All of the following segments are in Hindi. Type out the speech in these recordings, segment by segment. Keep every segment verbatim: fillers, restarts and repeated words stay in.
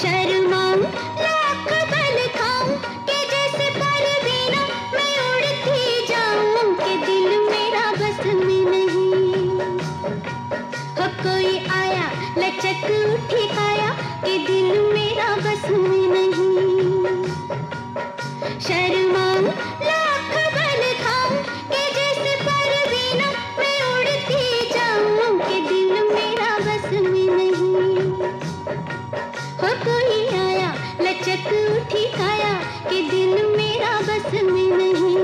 शर्माऊं लाख बल खाऊं कि जैसे परवीना मैं उड़ती जाऊं कि दिल मेरा बस में नहीं। हो कोई आया लचक उठी काया कि दिल मेरा बस में नहीं। शर्माऊं लाख बल खाऊं कि जैसे परवीना मैं उड़ती जाऊं कि दिल मेरा बस में नहीं। हो कोई आया लचक उठी काया कि दिल मेरा बस में नहीं।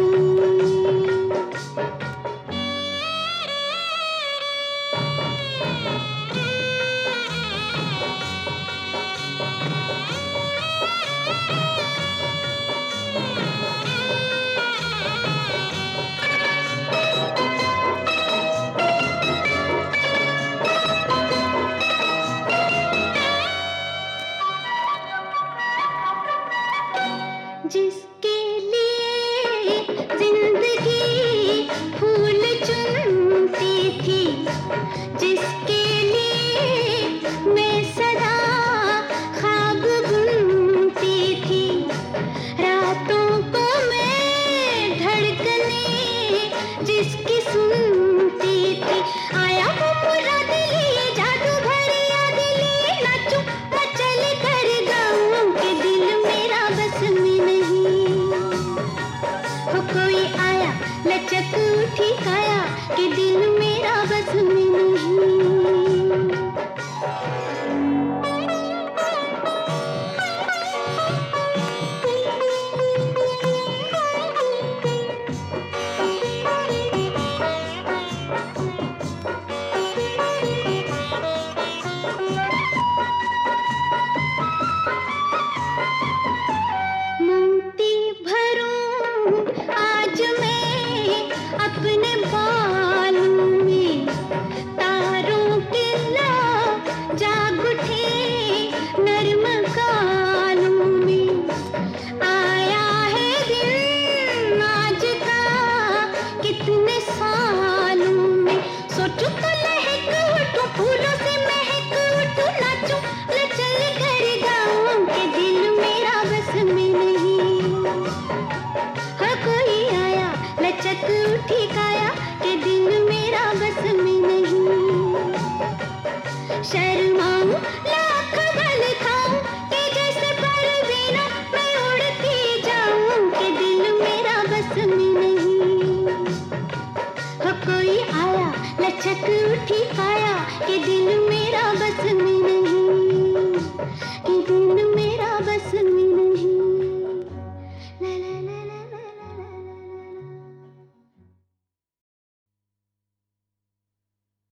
जिसके लिए जिंदगी फूल चुनती थी, जिसके लिए मैं सदा ख्वाब बुनती थी, रातों को मैं धड़कने जिसकी सुनती थी, आया वो पूरा दिल ये जादू भरी याद लिए नाचूं मचल कर गाऊं कि दिल मेरा बस में नहीं। हो कोई आया लचक उठी काया कि दिल मेरा बस में नहीं। मुंगती भरूं आज मैं अपने बालों में, तारों के ला जाग उठे नर्म गालों में, आया है दिन आज का कितने सालों में, सोचूं तो लहक उठूं फूलों से महक उठूं नाचूं लचल कर गाऊं कि दिल मेरा बस में नहीं। हो कोई आया लचक उठी काया कि दिल मेरा बस में नहीं। शर्माऊं लाख बल खाऊं कि जैसे परवीना मैं उड़ती जाऊं कि दिल मेरा बस में नहीं। हो कोई आया लचक उठी काया कि दिल मेरा बस में नहीं, कि दिल